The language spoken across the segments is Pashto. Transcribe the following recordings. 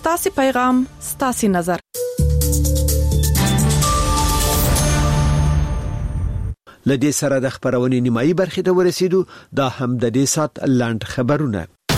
ستاسو پیغام ستاسو نظر. لدې سره د خبرونې نیمایي برخې ته ورسېدو. دا هم د دې سات لاند خبرونه.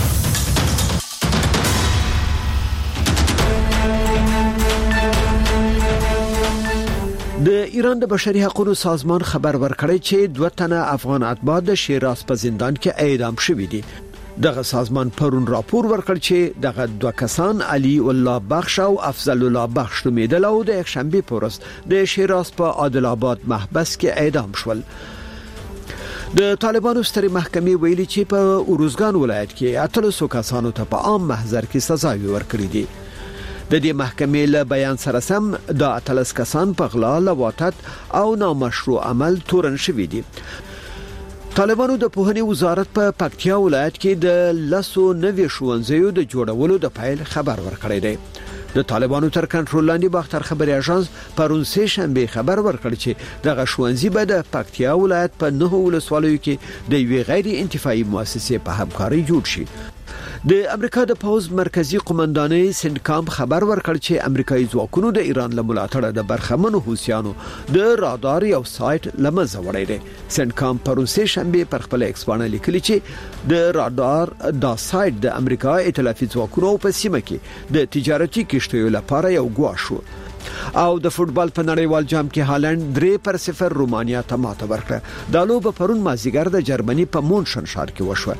د ایران د بشري حقوقو سازمان خبر ورکړی چې 2 تنه افغان اتباع د شیراز په زندان کې اعدام شوي دي. دغه سازمان پرون راپور ورکړ چې دغه 2 کسان علي الله بخش او افضل الله بخش نومیدل او د یکشنبه په ورځ د شیراز په عادل آباد محبس کې اعدام شول. د طالبانو سترې محکمې ویلي چې په اوروزګان ولایت کې 300 کسانو ته په عام محضر کې سزاوي ورکړې دي. د دې محکمې له بیان سره سم د 13 کسان په غلا، لواطت او نامشروع عمل تورن شوي دي. طالبانو د پوهنې وزارت په پکتیا ولایت کې د 190 ښوونځیو د جوړولو د پیل خبر ورکړی دی. د طالبانو تر کنټرول لاندې باختر خبري اژانس پرون سه شنبه خبر ورکړ چې دغه ښوونځي به د پکتیا ولایت په 9 ولسوالیو کې د یوې غیر انتفاعي مؤسسې په همکاري جوړ شي. د امریکا د پوز مرکزی قومندانۍ سنکام خبر ورکړ چې امریکایي ځواکونو د ایران له ملاتړه د برخمنو حوثیانو د رادار یو سایت لمزه وړی دی. سنکام پرون سه شنبه پر خپل ایکس باندې لیکلی چې د رادار دا سایت د امریکا ائتلافي ځواکونو په سیمه کې د تجارتي کشتیو لپاره یو ګواښ شو. او د فوتبال په نړیوال جام کې هالند 3-0 رومانیا ته ماته ورکړه. دا لوبه پرون مازیګر د جرمني په مونشن ښار کې وشوه.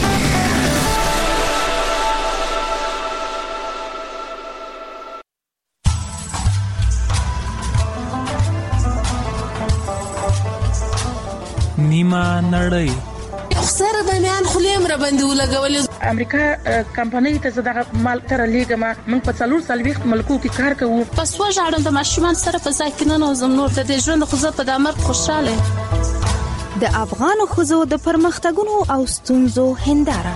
نیمه نړۍ سره د میان خلیم را باندې ولګول. امریکا کمپنۍ ته زداغه مال تر لیګه ما من په 440 ملکو کې کار کوو. پس وژاړم د ماشومان سره په ځکه نه زم نور د ژوند خو زه په دامر خوشاله. د افغان خوځو د پرمختګونو او ستونزو هنداره.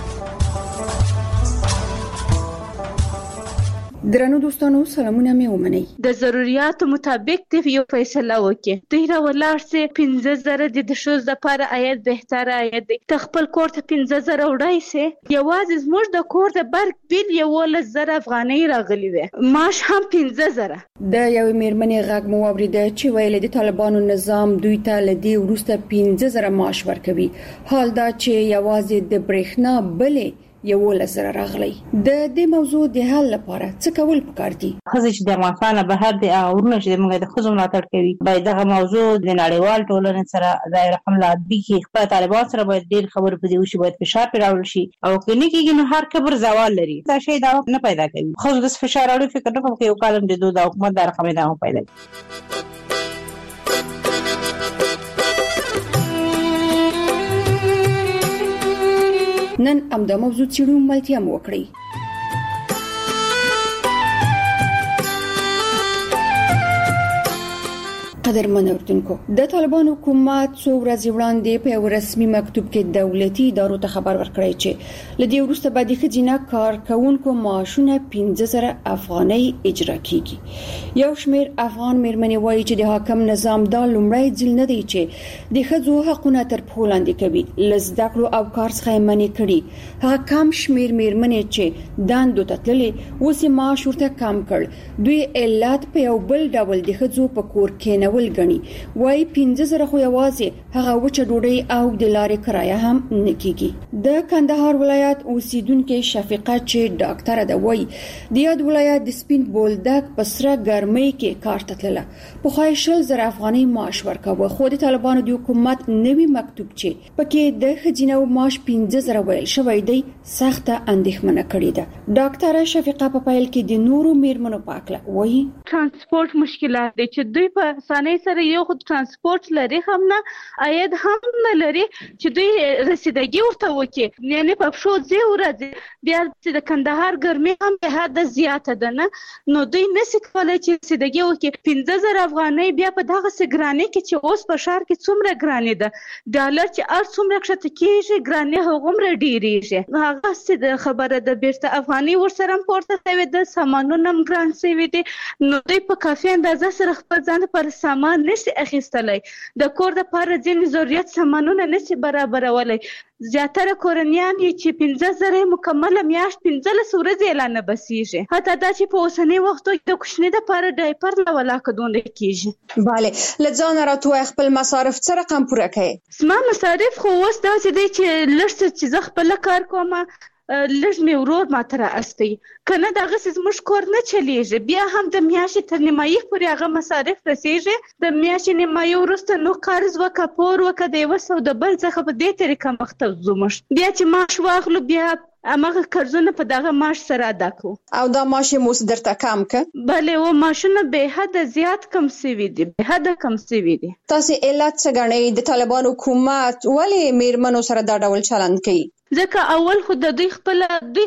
درنو دوستانو سلامونه مې ومنئ. د ضرورت مطابق د یو فیصله وکړي. دوی را ولاړ سي 15000 د شوز د لپاره آیت بهتره آیت دی. خپل کور ته 15000 وړای سي. یوازې زموږ د کور د برګ بیل 11000 افغانۍ راغلي وي. ماش هم 15000. د یو میرمنې غږ مو اوریده چې ویل د طالبانو نظام دوی ته لدی ورسته 15000 معاش ورکوي. حال دا چې یوازې د برېښنا بلې 11,000 راغلي. د دې موضوع د حل لپاره څه کول پکار دي؟ خزه چې د افغانستان بهر د اورونه چې موږ د خزو ملاتړ کوي باید دغه موضوع د نړیوال ټولنې سره دایره حمله کې خپل طالبان سره باید ډیر خبرې پدې وشي، باید فشار پیراول شي او کله کېږي نو هر کبر زوال لري. دا شی دا نه پیدا کوي. خو د فشار اړو فکر نه کوم چې یو کالم د دوه د حکومت د رقم نه پیدا کوي. نن امدا موضوع چیرې ملتیا مو وکړي. قدرمن اوردونکو، د طالبان حکومت څو ورځې وړاندې په یو رسمي مکتوب کې دولتي ادارو ته خبر ورکړی چې لدی وروسته به د خځینه کارکونکو معاشونه 15000 افغانۍ اجرا کیږي. یو شمېر افغان میرمنې وایي چې د حاکم نظام دا لومړی ځل نه دی چې د ښځو حقوقونه تر پښو لاندې کوي. لزده کړو او کار څخه منې کړي. هغه کم شمېر میرمنې چې دندو ته تللې اوس معاش ورته کم کړ. دوی علت په یو بل ډول د ښځو په کور کې نه ولګني. وای 15000 خو یوازې هغه وچه ډوډۍ او د لارې کرایه هم نکېږي. د کندهار ولایت اوسیدونکو شفیقه چې ډاکټر ده وای د یاد ولایت د سپین بولدک پسره ګرمۍ کې کار ته تلله. په خای 10000 افغانۍ معاش ورکوه. خو د طالبانو د حکومت نوی مکتوب چې پکې د خځینو معاش 15000 ویل شوی دی سخته اندېښمنه کړې ده. ډاکټر شفیقه په پیل کې د نورو میرمنو پاکله وای ترانسپورت مشکلات دي چې دوی په اسانۍ سره یو خود ترانسپورت لري هم نه عاید هم نه لري چې دوی رسیدګي ورته وکړي. یعنی په شو ځای ورځي بیا چې د کندهار ګرمي هم به حد زیاته ده نه نو دوی نشي کولای چې رسیدګي وکړي. 15000 افغانۍ بیا په دغه سګرانې کې چې اوس په شهر کې څومره ګرانې ده ډالر چې ار څومره کښته کېږي ګرانې هغومره ډیریږي. هغه څه د خبره د بیرته افغاني ورسره پورته شوی د سامانونو ګران شوی دي نو دوی په کافي اندازه سره خپل ځان پر سامان نشي اخیستلی، د کور دپاره ځینې ضرورت سامانونه نشي برابرولی. زیاتره کورنیان چې 15,000 مکمله میاشت 15 ورځې اعلان نه بسیږي. حتی دا چې په اوسني وختو کې د کوچني دپاره ډایپر له ولاکه دونه کېږي. بله، له ځانه راته خپل مصارف څه رقم پوره کوې؟ زما مصارف خو اوس داسې دی چې لږ څه چې زه خپله کار کوم لږ مې ورور ماته رااستی، که نه دغسې زموږ کور نه چلیږي. بیا هم د میاشتې تر نیمایي پورې هغه مصارف رسیږي. د میاشتې نیمایي وروسته نو قرض وکړه، پور وکړه، د یوه سو د بل څخه په دې طریقه مخته ځو. موږ بیا چې معاش واخلو بیا هماغه قرضونه په دغه معاش سره ادا کوو. او دا معاش یې مو درته کم که؟ بلې، و معاشونه بې حده زیات کم سوي دي، بې حده کم سوي دي. تاسې علت څه ګڼئ د طالبانو حکومت ولې میرمنو سره دا ډول چلند کوي؟ ځکه اول خو د دوی خپل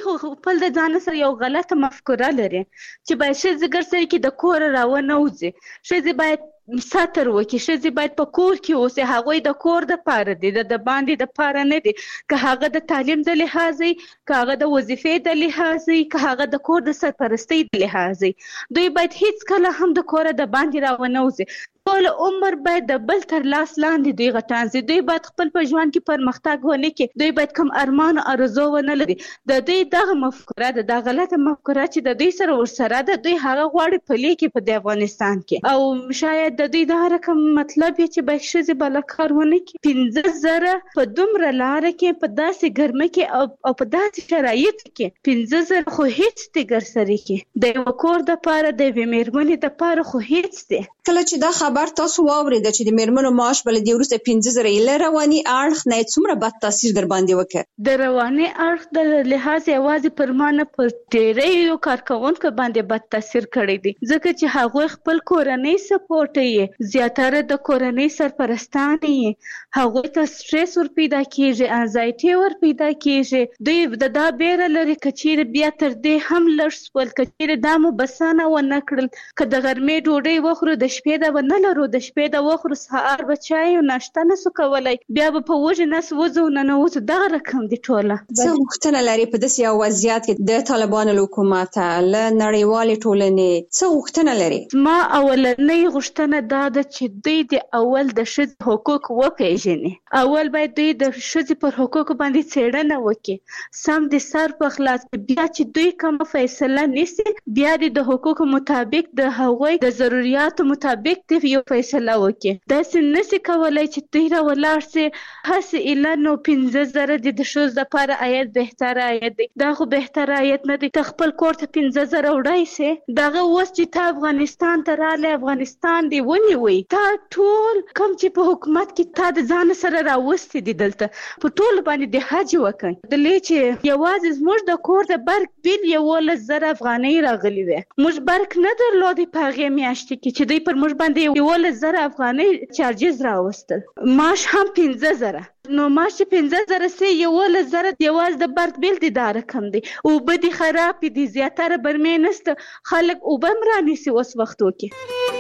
د ځان سره یو غلطه مفکوره لري چې باید ښځې ګرځي کې د کور راونه وځي. ښځې باید ساتر وکړي، ښځې باید په کور کې اوسي. هغوی د کور دپاره دي، د باندې دپاره نه دي. که هغه د تعلیم د لحاظ، که هغه د وظیفې د لحاظ، که هغه د کور د سرپرستۍ د لحاظ، دوی باید هیڅ کله هم د کوره د باندې راونه وځي. ټول عمر باید د بل تر لاس لاندې دوی غټان سي. دوی باید خپل په ژوند کې پرمختګ ونه کړي. دوی باید کوم ارمان او آرزو ونه لري. د دوی دغه مفکوره ده، د غلطه مفکوره چې د دوی سره ورسره ده، دوی هغه غواړي پلي کړي په د افغانستان کې. او شاید د دوی دغه رقم مطلب یې چې باید ښځې بله کار ونه کړي. 15,000 په دومره لاره کې، په داسې ګرمه کې او په داسې شرایطو کې 15,000 خو هیڅ دی ګرسري کې. د یوه کور دپاره، د یوې مېرمنې دپاره خو هیڅ دی. کله چې دا خبر تاسو واورېده چې د میرمنو معاش به له دې وروسته 15,000 له رواني اړخ نه څومره بد تاثیر در باندې وکړ؟ د رواني اړخ د لحاظ یوازې پر ما نه، پر ډېریو کارکوونکو باندې بد تاثیر کړی دی. ځکه چې هغوی خپل کورنۍ سپورټوي، زیاتره د کورنۍ سرپرستان یې. هغوی ته سټرس ور پیدا کېږي، انزایټي ور پیدا کېږي. دوی د دا بیره لري که چیرې بیا تر دې هم لږ سول، که چیرې دا مو بسنه ونه کړل، که د غرمې ډوډۍ وخورو د شپې د به نه لرو، د شپې د وخورو سهار به چای او ناشته نسو کولی، بیا به په وږي نس وځو ننوځو. دغه رقم دي ټوله. څه غوښتنه لري په داسې یو وضعیت کې د طالبانو له حکومته، له نړیوالې ټولنې څه غوښتنه لري؟ ما اولنۍ غوښتنه دا ده چې دوی د اول د ښځې حقوق وپېژني. اول باید دوی د ښځې پر حقوقو باندې څېړنه وکړي، سم د سر په خلاص. بیا چې دوی کومه فیصله نیسي، بیا د حقوقو مطابق، د هغوی د ضرورتو مطابق د یو فیصله وکړي. داسې نشي کولی چې دوی را ولاړ سي هسې ایله نو 15,000 د ښځو دپاره عاید بهتره عاید دی. دا خو بهتره عاید نه دی. ته خپل کور ته 15,000 وړی سي، دغه اوس چې ته افغانستان ته راغلی، افغانستان دې ونیوی، تا ټول کوم چې په حکومت کې تا د ځان سره راوستي دي، دلته په ټولو باندې د حج وکړي. دلې چې یوازې زموږ د کور د برق بیل 11,000 افغانۍ راغلي وې. موږ برق نه درلودی په هغې میاشتې کې چې دوی پر موږ باندې 11,000 افغانۍ چارجز راوستل. معاش هم 15,000. نو معاش چې 15,000 سي 11,000 یوازې د برق بیل دي، دا رقم دی. اوبه دي خراب دي، زیاتره برمې نسته، خلک اوبه هم رانیسي اوس وختو کې.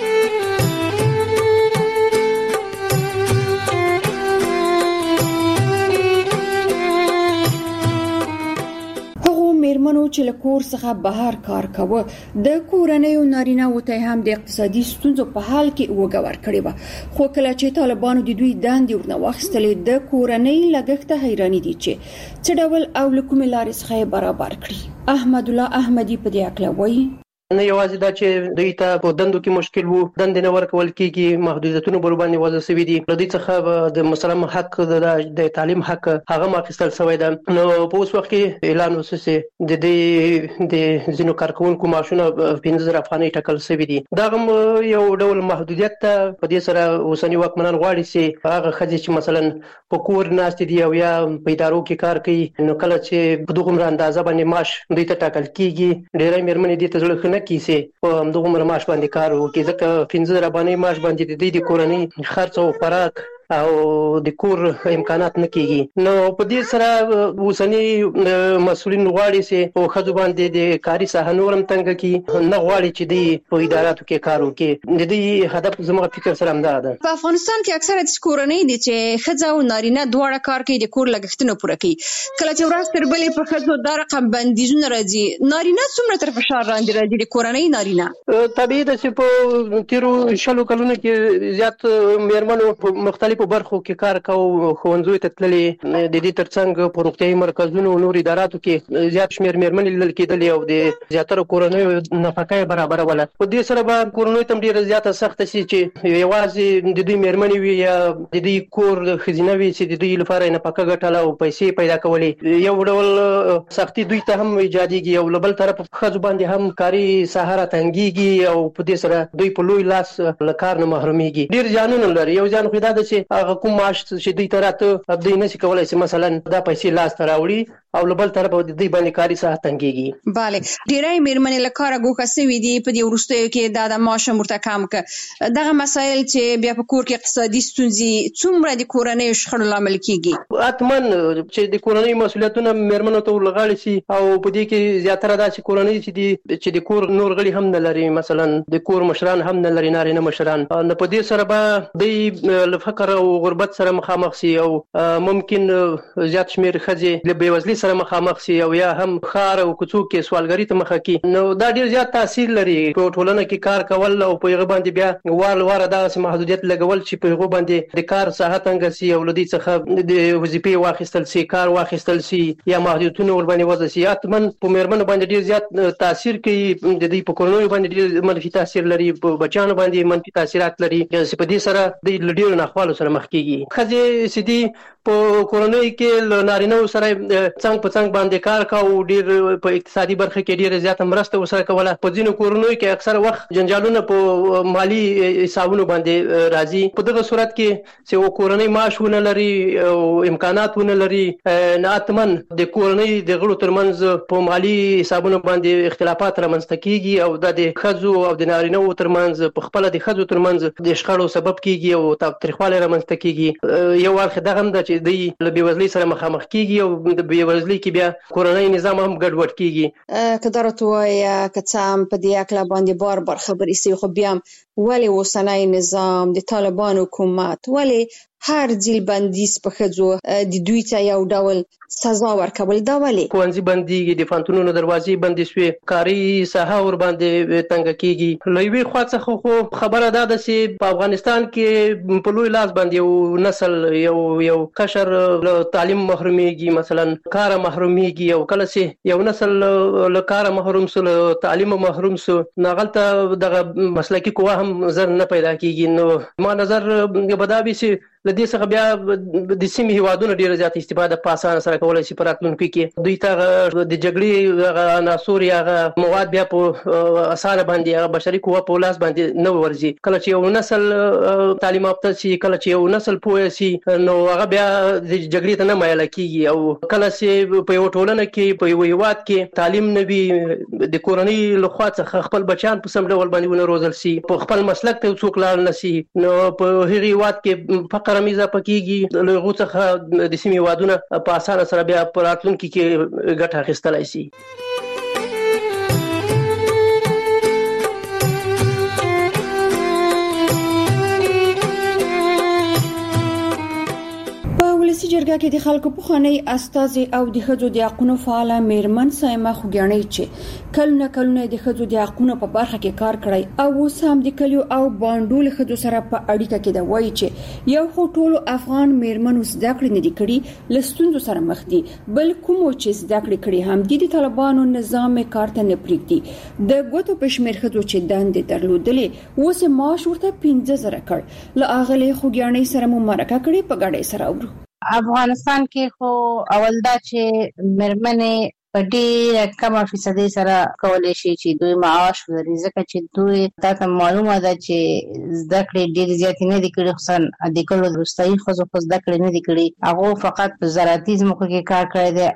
میرمنو چې له کور څخه بهر کار کاوه، د کورنۍ نارینه ته هم د اقتصادي ستونزو په حال کې وګور کړی و. خو کله چې طالبانو د دوی دندې ورنه واخیستلې، د کورنۍ لګښت حیرانی دي چې څه ډول او لکوم لارې څخه برابر کړي. احمد الله احمدی په دې اړه وایي. نه یوازې دا چې دوی ته په دندو کې مشکل وو، دندې نه ورکول کېږي، محدودیتونه بر باندې وضع شوي دي. له دوی څخه د مثلا حق د تعلیم حق هغه ماخیستل شوی ده. نو په اوس وخت کې اعلان وسوسي د دې د ځینو کارکوونکو معاشونه 15,000 افغانۍ ټاکل شوي دي. دا هم یو ډول محدودیت ته په دې سره اوسنی واکمنان غواړي چې هغه ښځې چې مثلا په کور ناستې دي او یا په ادارو کې کار کوي، نو کله چې په دغه اندازه باندې معاش دوی ته ټاکل کېږي، ډېری مېرمنې دې ته زړه کیسه په همدغه معاش باندې کار وکړي، ځکه 15,000 افغانۍ معاش باندې د دې کورنۍ خرڅ او خوراک او د کور امکانات نه کیږي. نو په دې سره اوسنی مسؤلین غواړي چې په خځو باندې د کاري ساحه نورم تنګ کی نه غواړي چې دی په اداراتو کې کار وکړي. د دې هدف زموږ فکر سره همدا ده. په افغانستان کې اکثره د کورنۍ دي چې خځه او نارینه دواړه کار کوي د کور لګښتونه پوره کوي. کله چې ورځ تر بلې په خځو دا رقم بندیزونه راځي، نارینه څومره تر فشار لاندې راځي د کورنۍ نارینه؟ طبیعي ده چې په تیرو 20 کلونو کې زیات میرمنو په مختلفو برخو کې کار کاوه، ښوونځیو ته تللې، د دې ترڅنګ په روغتیايي مرکزونو او نور اداراتو کې زیات شمېر میرمنې لیدل کېدلې او د زیاتره کورنیو نفقه برابروله. په دې سره به کورنیو ته ډېره زیاته سخته شي چې یوازې د دوی میرمنې وي یا د دوی کور ښځینه وي چې د دوی لپاره نفقه ګټله او پیسې پیدا کولې. یو ډول سختي دوی ته هم ایجادېږي او له بل طرف ښځو باندې هم کاري ساحه راتنګېږي او په دې سره دوی په لوی لاس له کار نه محرومېږي. ډېر زیانونه لري. یو زیان خو دا ده چې هغه کوم معاش چې دوی ته راته دوی نشي کولی چې مثلا دا پیسې لاس ته راوړي او له بل طرف د دوی باندې کاري ساحه تنګېږي. بله، ډېری میرمنې له کاره ګوښه سوي دي په دې وروستیو کې دا معاش هم ورته کم کړه. دغه مسایل چې بیا په کور کې اقتصادي ستونزې څومره د کورنۍ شخړو لامل کیږي؟ حتما چې د کورنۍ مسؤلیتونه میرمنو ته ورغاړي شي او په دې کې زیاتره دا چې کورنۍ چې د کور نور غړي هم نه لري، مثلا د کور مشران هم نه لري، نارینه مشران، نو په دې سره به دوی له فقر او غربت سره مخامخ شي او ممکن زیات شمېر ښځې له بېوزلۍ سره مخامخ شي او یا هم ښار او کوڅو کې سوالګرۍ ته مخه کړي. نو دا ډېر زیات تاثیر لري په ټولنه کې کار کول او په هغه باندې بیا وار دغسې محدودیت لګول چې په هغه باندې د کار ساحه تنګه شي او له دې څخه د وظیفې واخیستل شي، کار واخیستل شي یا محدودیتونه ورباندې وضع شي. حتما په میرمنو باندې ډېر زیات تاثیر کوي، د دوی په کورنیو باندې ډېر منفي تاثیر لري، په بچیانو باندې منفي تاثیرات لري چې په دې سره دوی له ډېرو ناخوالو سره مخ کېږي. ښځې چې دي په کورنیو کې له نارینه‌و سره څنګ په څنګ باندې کار کاوه، ډېر په اقتصادي برخه کې ډېره زیاته مرسته ورسره کوله. په ځینو کورنیو کې اکثره وخت جنجالونه په مالي حسابونو باندې راځي. په دغه صورت کې چې کورنۍ معاش ونه لري او امکانات ونه لري، حتما د کورنۍ د غړو ترمنځ په مالي حسابونو باندې اختلافات رامنځته کیږي او دا د ښځو او د نارینه‌و ترمنځ په خپله د ښځو ترمنځ د شخړو سبب کیږي او تاوتریخوالی رامنځته کیږي. یو اړخ دغه هم ده چې دوی له بېوزلۍ سره مخامخ کیږي او د بېوزلۍ کې بیا کورنۍ نظام هم ګډوډ کیږي. که دا راته ووایه که څه هم په دې هکله باندې بار خبرې سوي، خو بیا هم ولې اوسنی نظام د طالبان حکومت ولې هر ځل بندیز په ښځو د دوی ته یو ډول سزا ورکول؟ دا ولې ښوونځي بندېږي، د پوهنتونونو دروازې بندې شوې، کاري ساحه ورباندې تنګه کیږي. له یوې خوا څخه خو خبره دا ده چې په افغانستان کې په لوی لاس باندې یو نسل یو قشر له تعلیم محرومیږي، مثلا کاره محرومیږي او کله چې یو نسل له کاره محروم سو، له تعلیم محروم سو، نو هلته دغه مسلکي قوه هم زر نه پیدا کیږي. نو ما نظر به دا وي چې له دې څخه بیا د سیمې هیوادونو ډېره زیاته استفاده په اسانه سره کولی شي په راتلونکي کې. دوی ته د جګړې هغه عناصر یا هغه مواد بیا په اسانه باندې هغه بشري قوه په لاس باندې نه ورځي. کله چې یو نسل تعلیم یافته شي، کله چې یو نسل پوه شي، نو هغه بیا د جګړې ته نه مایله کیږي. او کله چې په یو ټولنه کې په یو هیواد کې تعلیم نه وي، د کورنۍ لخوا څخه خپل بچیان په سم ډول باندې ونه روزل شي، په خپل مسلک ته څوک لاړ نه شي، نو په هغې هیواد کې فقر هم اضافه کیږي. له هغو څخه د سیمې هیوادونه په اسانه سره بیا په راتلونکي کې ګټه اخیستلی شي. ولسی جرګه کې د خلکو پخوانی استازي او د ښځو د حقوقو فعال میرمن سایمه خوګیانۍ چې کلونه د ښځو د حقوقو په برخه کې کار کړی او اوس هم د کلیو او باندول ښځو سره په اړیکه کې دا وایي چې یو خو ټول افغان میرمنو زده کړې نه دي کړي، لستونزو سره مخ دي، بل کوم چې زده کړې کړي هم د طالبانو نظام کار ته نه پریږدي. د ګوتو پښمیر ښځو چې دندې درلودلې اوس معاش ورته 15,000 کړ. له اغلی خوګیانۍ سره مو مرکه کړې، په ګډه سره اورو. افغانستان کې خو اول دا چې میرمنې په ډېر کم فیصدي سره کولای شي چې دوی معاش ولري، ځکه چې دوی ته معلومه ده چې زده کړې ډېر زیات نه دي کړي، خصوصا د کلو وروستۍ ښځو خو زده کړې نه دي کړي، هغه فقط په زراعتي ځمکو کې کار کړی دی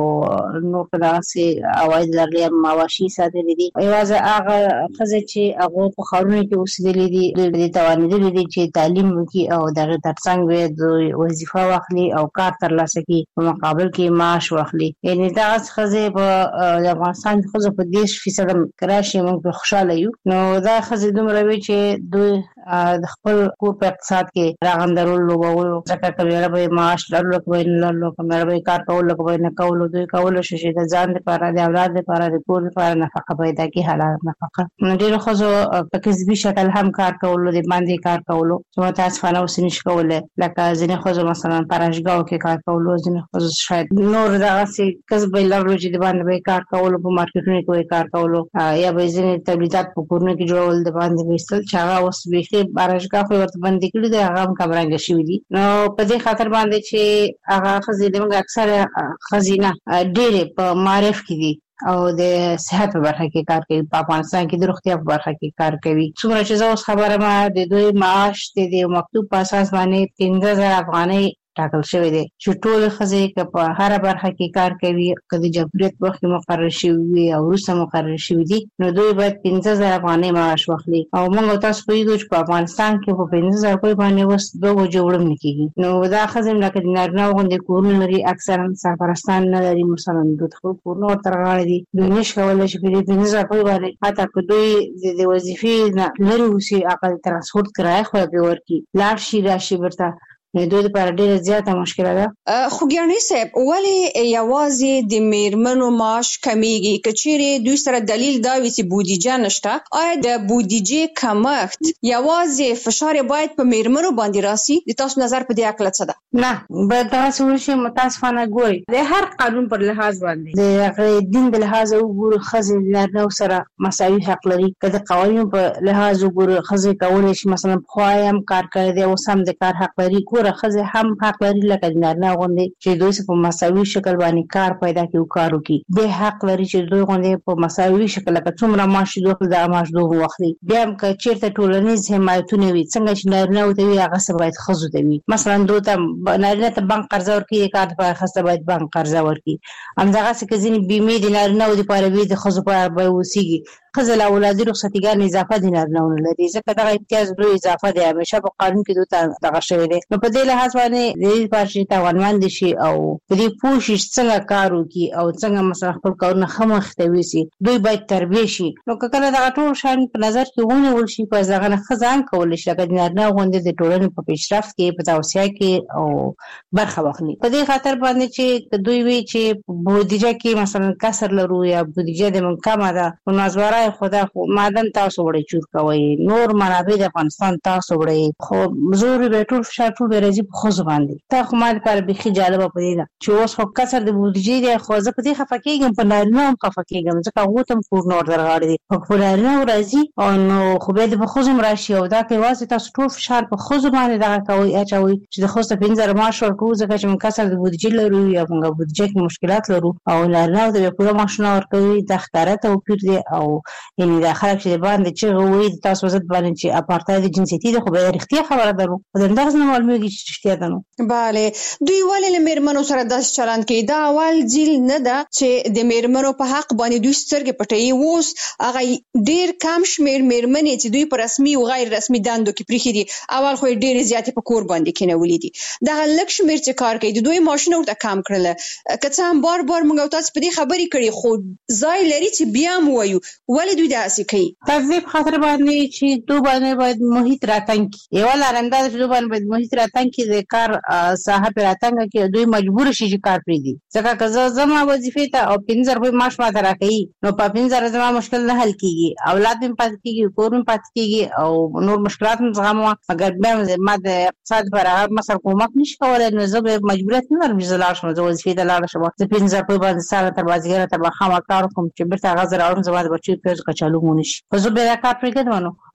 او نور په دغسې عواید لرلي مواشي ساتلي دي. یوازې هغه ښځې چې هغه په ښارونو کې اوسېدلي دي دوی دې توانېدلي دي چې تعلیم وکړي او د هغې ترڅنګ دوی وظیفه واخلي او کار ترلاسه کړي، په مقابل کې معاش واخلي. یعنې دغسې ښځې په افغانستان کې ښځو په 10% راشي، موږ پرې خوشحاله یو. نو دا ښځې دومره وي چې دوی د خپل کور په اقتصاد کې راغندرول لوبولو، ځکه که میړه به معاش لرلو که به یې نه لرلو، که میړه به یې کار کولو که به یې نه کولو، دوی کولی شي چې د ځان دپاره، د اولاد دپاره، د کور دپاره نفقه پیدا کړي، حلاله نفقه. ډېرو ښځو په کسبي شکل هم کار کولو، د باندې کار کولو، چې متاسفانه اوس یې نشي کولی. لکه ځینې ښځو مثلا په راشګاو کې کار کولو، ځینې ښځو شاید نور دغسې کسب به یې لرلو چې د باندې به یې کار کولو، په مارکیټونو کې به یې کار کولو، یا به یې ځینې تولیدات په کورونو کې جوړول، د باندې به ایستل، چې هغه اوس بیخي راشګاه خو یې ورته بندې کړي دي، هغه هم کمرنګه شوي دي. نو په دې خاطر باندې چې هغه ښځې زموږ اکثره ښځې نه ډېرې په معارف کې دي او د صحت په برخه کې کار کوي، په افغانستان کې د روغتیا په برخه کې کار کوي. څومره چې زه اوس خبره ما د دوی معاش د مکتوب په اساس باندې 15,000 افغانۍ ټاکل شوی دی، چې ټول ښځې که په هره برخه کې کار کوي، که د جمهوریت په وخت کې مقرر شوي وي او وروسته مقرر شوي دي، نو دوی باید 15,000 افغانۍ معاش واخلي. او موږ تاسو پوهېږو چې په افغانستان کې په 15,000 روپۍ باندې اوس 2 بجې وړم نه کېږي. نو دا ښځې لکه د نارینه‌و غوندې کورونه لري، اکثرا سرپرستان نه لري، مثلا دوی خپل کورونه ورته رغاړي دي، دوی نشي کولی چې په دې 15,000 روپۍ باندې حتی که دوی د وظیفې نه لرې اوسي، هغه د ترانسپورټ کرایه خو پرې ورکړي، لاړ شي راشي بیرته، دوی لپاره ډېره زیاته مشکله ده. خوږیاڼي صاحب، ولې یوازې د میرمنو معاش کمیږي؟ که چیرې دوی سره دلیل دا وي چې بودیجه نشته، آیا د بودیجې کمښت یوازې فشار باید په میرمنو باندې راسي؟ د تاسو نظر په دې اړه څه ده؟ نه، باید دغسې وشي. متاسفانه ګورئ د هر قانون پر لحاظ باندې د هغې دین د لحاظه وګورو، ښځې د نارینه‌و سره مساوي حق لري. که د قوانینو په لحاظ وګورو، ښځې کولی شي مثلا پخوا یې هم کار کړی دی، اوس هم د کار حق لري. ښځې هم حق لري لکه د نارینه غوندې چې دوی په مساوي شکل باندې کار پیدا کړي او کار وکړي. دوی حق لري چې دوی غوندې په مساوي شکل لکه څومره معاش دوی واخلي، دغه معاش دوی واخلي. بیا هم که چېرته ټولنیز حمایتونه وي، څنګه چې نارینه‌و ته وي هغسې باید ښځو ته وي. مثلا دوی ته نارینه ته بانک قرضه ورکړي، د کار لپاره ښځه ته باید بانک قرضه ورکړي. همدغسې که ځینې بیمې د نارینه‌و دپاره وي، د ښځو په اړه به اوسېږي. ښځه له اولادي رخصتیګانې اضافه د نارینه‌و نه لري، ځکه دغه امتیاز دوی اضافه دی، همیشه په قانون کې دوی ته دغه شوی دی. نو په دې لحاظ باندې د دې لپاره چې توانمند شي او په دې پوه شي څنګه کار وکړي او څنګه مثلا خپل کارونه ښه مخې ته یوسي، دوی باید تربیه شي. نو که کله دغه ټول شیان په نظر کې ونیول شي، په هغه نه ښځه هم کولی شي لکه د نارینه غوندې د ټولنې په پیشرفت کې، په توسعه کې او برخه واخلي. په دې خاطر باندې چې دوی وي چې بودیجه کې مثلا کسر لرو یا بودیجه د موږ کمه ده، نو نازواره خدا خو معدن تاسو وړئ چور کوئ، نور منابع د افغانستان تاسو وړئ، خو زور به ټول فشار ټول به راځي په ښځو باندې. تا خو ما دپاره بیخي جالبه په دې ده چې اوس خو کسر د بودیجې دی، خو زه په دې خفه کېږم، په نارینه‌و هم خفه کېږم، ځکه هغو ته هم کورونه ورته رغاړي دي، په نارینه‌و راځي نو خو بیا د په ښځو هم راشي. او دا که یوازې تاسو ټول فشار په ښځو باندې دغه کوئ اچوئ چې د ښځو ته 15,000 معاش ورکوو، ځکه چې موږ کسر د بودیجې لرو یا موږ بودیجه کې مشکلات لرو، او نارینه‌و ته بیا پوره معاشونه ورکوي. دا ښکاره توپیر دی. او یعنې دا خلک چې د باندې چغې وایي د تاسو ضد باندې چې اپارتاید جنسیتي ده، خو بیا رښتیا خبره ده، نو خو د همدغسې نه معلومېږي چې رښتیا ده. نو بله، دوی ولې له میرمنو سره داسې چلند کوي؟ دا اول ځل نه ده چې د میرمنو په حق باندې دوی سترګې پټوي. اوس هغه ډېر کم شمېر میرمنې چې دوی په رسمي او غیر رسمي دندو کې پرېښي دي، اول خو یې ډېرې زیاتې په کور باندې کېنولي دي. دغه لږ شمېر چې کار کوي، د دوی معاشونه ورته کم کړله. که څه هم بار بار موږ او تاسو په دې خبرې کړي، خو ځای لري چې بیا هم ووایو ولې دوی داسې کوي. په دې خاطر باندې چې دوی باندې باید محیط راتنګ کړي. یوه لار همدا ده چې دوی باندې باید محیط راتنګ کړي، د کار ساحه پرې راتنګ کړي، دوی مجبور شي چې کار پرېږدي. ځکه که زه ځمه وظیفې ته او 15,000 روپۍ معاش ماته راکوي، نو په 15,000 زما مشکل نه حل کېږي، اولاد مې پاتې کېږي، کور مې پاتې کېږي او نور مشکلات مې زغموه. مګر بیا ما د اقتصاد لپاره هغه مثلا کومک نشي کولی، نو زه به مجبوریت نه لرم چې زه لاړ شم، زه وظیفې ته لاړه شم، زه 15,000 روپۍ باندې ساره تر مازدیګره تر ماښامه کار وکړم چې بېرته هغه زه راوړم، زما د بچیو پیاز کچالو مو نه شي، خو زه بیا دا کار پرېږدم. نو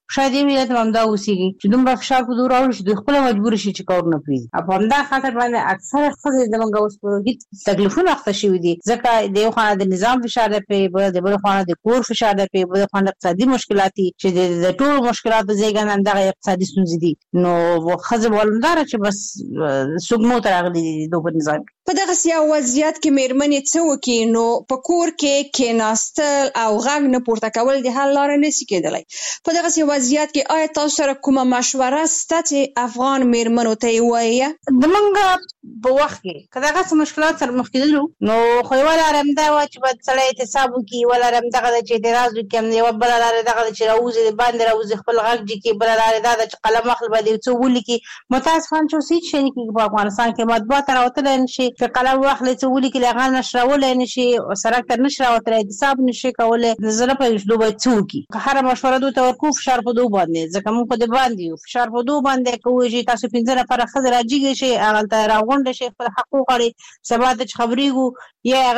شاید یې ملت هم دا اوسېږي چې دومره فشار په دوی راوړي چې دوی خپله مجبور شي چې کارونه پرېږدي. په همدا خاطر باندې اکثره ښځې زموږ اوس په هېڅ تکلیفونه اخته شوي دي، ځکه د یو خوا د نظام فشار دی پرې، د بل خوا د کور فشار دی پرې، بل خوا اقتصادي مشکلات دي چې د ټولو مشکلاتو زیږنده همدغه اقتصادي ستونزې دي. نو ښځې به ولنداره چې بس سږمو ته راغلي دي دوی په نظام. په دغسې یو وضعیت کې میرمنې څه وکړي؟ نو په کور کې کېناستل او غږ نه پورته کول د حل لاره نشي کېدلی. په دغسې وضعیت کې آیا تاسو سره کومه مشوره شته چې افغان میرمنو ته یې ووایه؟ زمونږ په وخت کې که دغسې مشکلات سره مخ کېدلو نو خو یوه لاره همدا وه چې باید سړی احتساب وکړي، یوه لاره همدغه ده چې اعتراض وکړي، یوه بله لاره دغه ده چې راوځي د باندې راوځي خپل غږ جګي، بله لاره دا ده چې قلم اخلي باید یو څه ولیکي. متاسفانه چې اوس هېڅ شی نه کېږي په افغانستان کې، مطبوعات ته راوتلی نه شي چې قلم واخلي څه ولیکي، له هغه نشرولی نه شي، سړک ته نشي راوتلی، احتساب نه شي کولی. زه نه پوهېږم چې دوی باید څه وکړي. که هره مشوره دوی ته ورکوو فشار په دوی باندې، ځکه موږ خو د باندې یو فشار په دوی باندې کوو چې تاسو 15 نفره ښځې راجګې شئ، هغلته راغونډه شئ، خپل حق وغواړئ، سبا ته چې خبرېږو یا هغه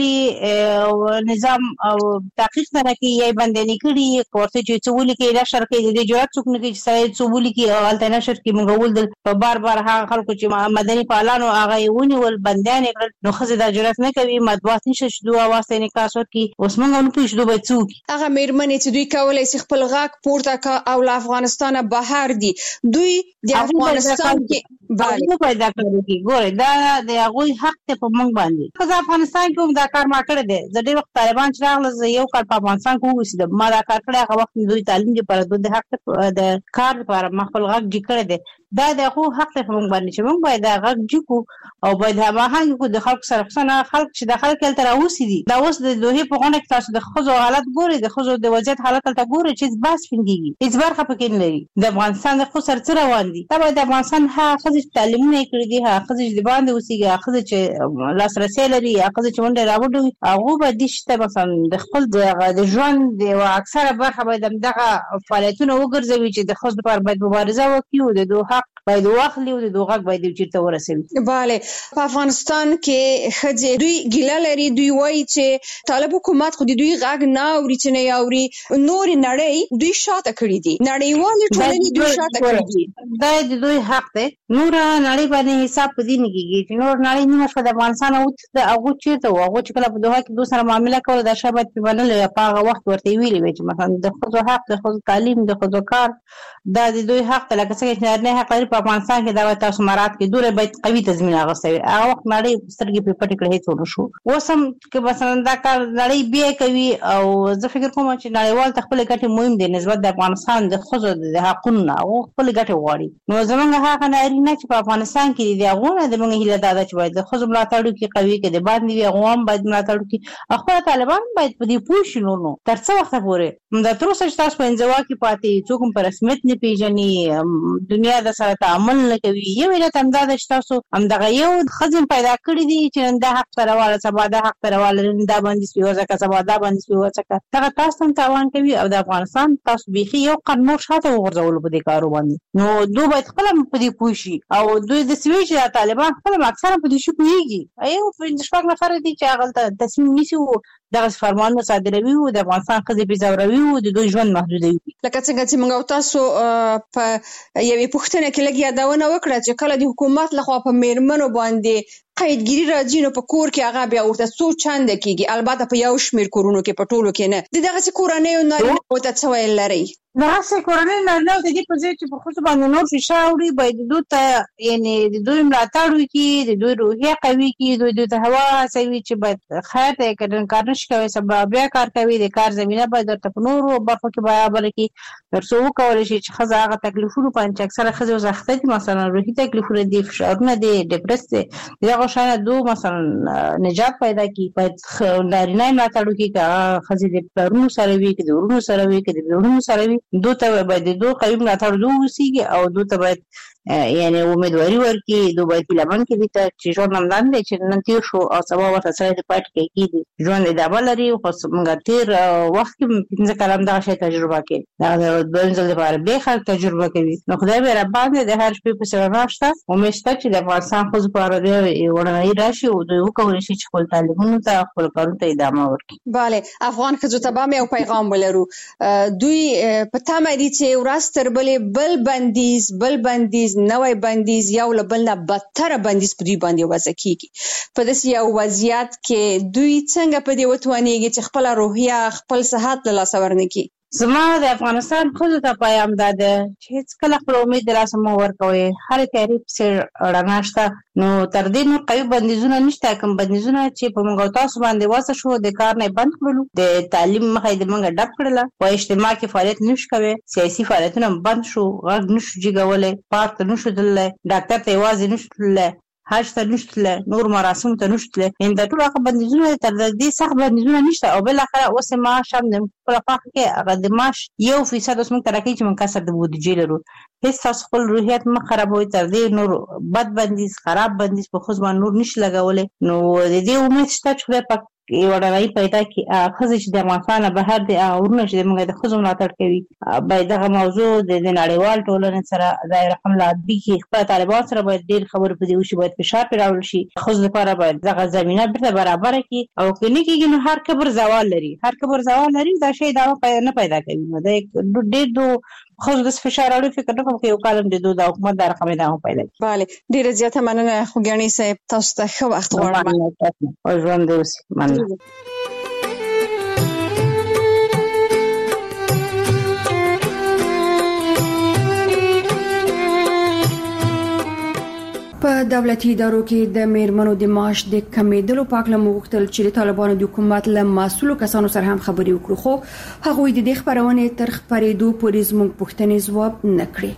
بیولي نظام او تحقیق نه راکړي یا یې بندیانې کړي، که ورته چې څه ولیکي نشر کوي، د دې جرات څوک نه کوي چې سړی څه ولیکي او هلته نشر کړي. موږ ولیدل په بار بار هغه خلکو چې مدني فعالانو هغه یې ونیول، بندیان یې کړل، نو ښځې دا جرات نه کوي، مطبوعات نشته چې دوی اواز ته انعکاس ورکړي. اوس موږ نه پوهېږو چې دوی باید څه وکړي. هغه میرمنې چې دوی کولی شي خپل غږ پورته کړه او له افغانستانه بهر دي، دوی د افغانستان کې هغوی باید دا کار وکړي. ګورئ دا د هغوی حق دی په موږ باندې. ښځه افغانستان کې هم دا کار ما کړی دی. زه ډېر وخت طالبان چې راغله زه یو کال په افغانستان کې واوسېدم، ما دا کار کړی. هغه وخت دوی تعلیم لپاره، دوی د حق د کار لپاره ما خپل غږ جګ کړی دی. دا د هغو حق دی په موږ باندې چې موږ باید دا غږ جګ کړو او باید هماهنګ کړو د خلکو سره، خصوصا خلک چې دا خلک هلته راوسي دي. دا اوس د دوحې په غونډه کې تاسو د ښځو حالت ګورئ، د ښځو د وضعیت حالت هلته ګورئ چې هېڅ بحث پرې نه کېږي، هېڅ برخه پکې نه لري. د افغانستان د ښځو سره څه روان دي؟ دا باید د افغانستان هغه ښځې چې تعلیمونه یې کړي دي، هغه ښځې چې د باندې اوسېږي، هغه ښځې چې لاسرسی لري، هغه ښځې چې منډې راوډې وي، هغو باید دې شي ته مثلا د خپل د ژوند د یوه اکثره برخه باید همدغه فعالیتونه وګرځوي چې د ښځو لپاره باید مبارزه وکړي او د دوی حق باید واخلي او د دوی غږ باید یو چېرته ورسوي. بله، په افغانستان کې ښځې دوی ګیله لري، دوی وایي چې طالب حکومت خو د دوی غږ نه اوري چې نه یې اوري. نورې نړۍ دوی شاته کړي دي، نړیوالې ټولنې دوی شاته کړي دي. دا د دوی حق دی. نوره نړۍ باندې حساب په دې نه کېږي چې نور نړۍ نیمه شپه د افغانستان هغو چېرته وو، هغو چې کله په دوحه کې دوی سره معامله کوله دا شی باید پرې منلی وی. په هغه وخت ورته یې ویلي وی چې مثلا د ښځو حق، د ښځو تعلیم، د ښځو کار دا د دوی حق دی. لکه څنګه چې نارینه حق لري په افغانستان کې، دا باید تاسو مراعات کړئ. دوی باید قوي تضمین اخیستی وي. هغه وخت نړۍ سترګې پرې پټې کړې، هېڅ ونه شو. اوس هم که مثلا دا کار نړۍ بیا کوي او زه فکر کوم چې نړیوال ته خپلې ګټې مهم دی نسبت د افغانستان د ښځو د حقونو نه. هغو خپلې ګټې غواړي. نو زموږ هغه نارینه چې په افغانستان کې دي، د هغو نه زموږ هیله دا ده چې باید د ښځو ملاتړ وکړي، قوي که د باندې وي هغو هم باید ملاتړ وکړي. خپله طالبان باید په دې پوه شي. نو تر څه وخته پورې دا تر اوسه چې تاسو په انزوا کې پاتې، څوک هم په رسمیت نه پېژني، دنیا د سره تعامل نه کوي. یو علت همدا ده چې تاسو همدغه یو ښځې پیدا کړي دي چې نن دا حق ته راواله، سبا دا حق ته راواله، نن دا بندیز پرې وځکه، سبا دا بندیز پرې وځکه. دغه تاسو هم تاوان کوي او د افغانستان تاسو بیخي یو قدم نور شاته وغورځولو په دې کارو باندې. نو دوی باید خپله په دې پوه شي او دوی داسې وایي چې طالبان خپله اکثره په دې شي پوهېږي. یو 5 نفره دي چې هغلته تصمیم نیسي او دغسې فرمانونه صادروي او د افغانستان ښځې پرې ځوروي او د دوی ژوند محدودوي. لکه څنګه چې موږ او تاسو په یوې پوښتنه کې لږ یادونه وکړه چې کله د حکومت لخوا په میرمنو باندې قیدګیري راځي نو په کور کې هغه بیا ورته څو چنده کېږي، البته په یو شمېر کورونو کې، په ټولو کې نه. د دغسې کورنیو نارینه‌وو ته څه ویل لرئ؟ دغسې کورنۍ نارینه‌و د دې په ځای چې په ښځو باندې نور فشار وړي، باید دوی ته یعنې د دوی ملاتړ وکړي، د دوی روحیه قوي کړي، دوی ته هوا هڅوي چې باید خیر دی، که نن کار نشي کولی سبا بیا کار کوي. د کار زمینه باید ورته په نورو برخو کې برابره کړي تر څو وکولی شي چې ښځه هغه تکلیفونو باندې چې اکثره ښځې اوس اخته دي، مثلا روحي تکلیفونه دي، فشارونه دي، ډپرس دی، د هغو شیانو دوی مثلا نجات پیدا کړي. باید نارینه یې ملاتړ وکړي، که هغه ښځې د پلرونو سره وي، که د ورونو سره وي، که د بېړونو سره وي، دوی ته باید د دوی قوي ملاتړ دوی اوسېږي او دوی ته باید یعنی امیدواري ورکي دوی په لمن کې دي چې ژوند هم لاندې چې نن تیر شو او سبا ورته سره د پټ کې ژوند د بلري خو موږ تیر وخت کې 15 کلام دا شی تجربه کې دا د ځل لپاره به خلک تجربه کوي نو خدای به رب باندې د هر شپې په سره راشته امید شته چې د افغانستان خو لپاره دی ورنۍ راشي او دوی وکولای شي چې خپل تعلیمونو ته خپل کارونو ته ادامه ورکړي. bale افغان خځو ته به یو پیغام ولرو دوی په تمه دي چې ورستر بل بندیز نوې بندیز یو لبل نه بدتر بندیز په دوی باندې وځي کیږي په داسې یو وضعیت کې دوی څنګه په دې وتوانیږي چې خپل روحیه خپل صحت له لاسه ورنکي. زما د افغانستان خود ته پیغام داده چې هیڅ کله خپل امید لاسه مو ورکوي هر تعریف سره رڼاشته نو تر دې نو قوي بندیزونه نشته کوم بندیزونه چې په موږ تاسو باندې واسه شو د کار نه بند کړلو د تعلیم مخې د موږ ډب کړل او اجتماعي فعالیت نشو کوي سیاسي فعالیتونه بند شو غږ نشو جګولې پارت نشو دلله ډاکټر ته یوازې نشو تلله حج ته نشته نور مراسم ته نشته ان د ټول هغه بندیزونه تر دې سخت بندیزونه نشته او بل اخر اوس ما شام د خپل فقه کې هغه د ماش 1% اوس موږ ترکه چې موږ کسر د بودیجې لرو هیڅ تاسو خپل روحیت مخ خرابوي تر دې نور بد بندیز خراب بندیز په خو ځوان نور نشي لګولې نو د دې امید شته چې په یو ډول پیدا کی خزه چې د افغانستان بهر د اورنه چې موږ د خزو ملاتړ کوي باید دغه موضوع د نړیوال ټولنې سره دایره حمله به خپل طالبان سره باید ډیر خبرې پدې وشي باید فشار پیراول شي خو لپاره باید دغه زمينه برته برابر کی او کني کېږي نو هر کبر زوال لري دا شی دا نه پیدا کوي نو د ډېر دو خو د فشار اړو فکر نه کوم چې یو کالم د دوه حکومت د رقم دا پیدا کوي. bale ډیره زیاته مننه خو ګڼي صاحب تاسو ته ښه وخت غواړم او ژوند دې وسی مننه. په دولتي ادارو کې د میرمنو د معاش د کمیدلو په اړه موغتل چې د طالبانو د حکومت له مسؤلو کسانو سره هم خبرې وکړو خو هغه د دې خبرونه تر خبرېدو پورې زموږ پوښتنې ځواب نه کړې.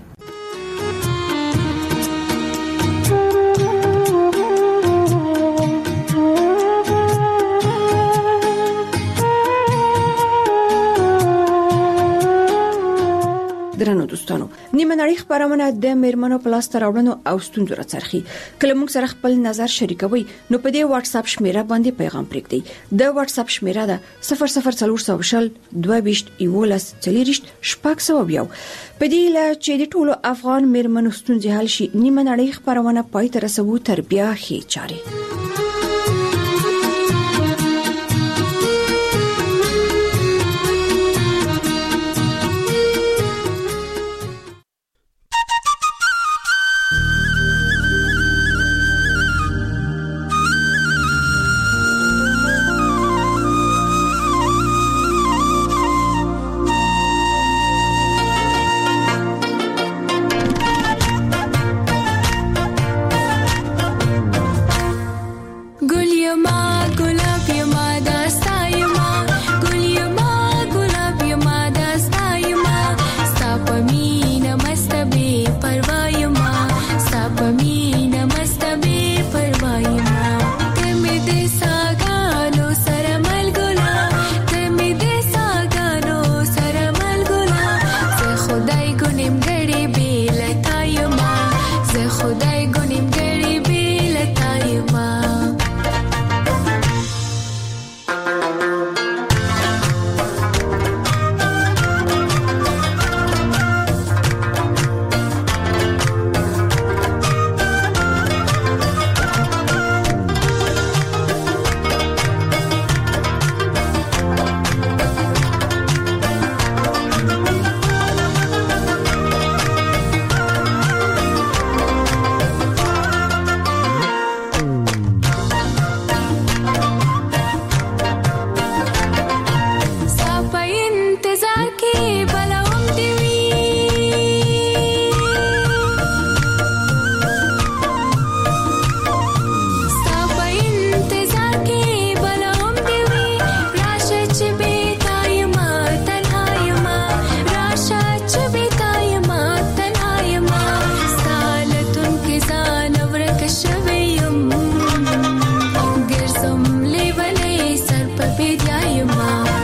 درنو دوستانو نیمه نړۍ خبرونه د میرمنو پلاس تراوړنو او ستونزو راڅرخي کله موږ سره خپل نظر شریکوي نو په دې واتس اپ شمیره باندې پیغام پرېږدئ د واتس اپ شمیره ده 004022 شپږ په دې لا چې د ټولو افغان میرمنو ستونزې حل شي نیمه نړۍ خبرونه پای ته رسوو تر بیا هي چاري. Mom.